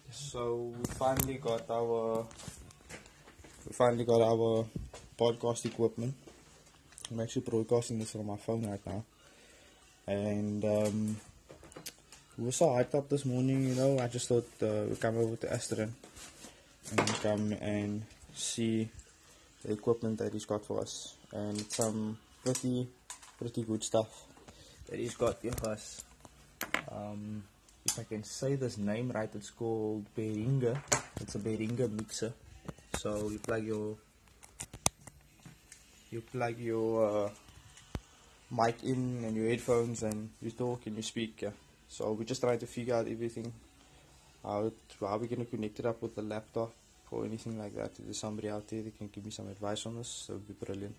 So we finally got our podcast equipment. I'm actually broadcasting this on my phone right now, and we were so hyped up this morning. I just thought we'd come over to Astron and come and see the equipment that he's got for us, and it's some pretty good stuff that he's got here for us. If I can say this name right, it's called Behringer. It's a Behringer mixer. So you plug your mic in and your headphones, and you talk and you speak. Yeah. So we're just trying to figure out everything, how we're gonna connect it up with the laptop or anything like that. If there's somebody out there that can give me some advice on this, that would be brilliant.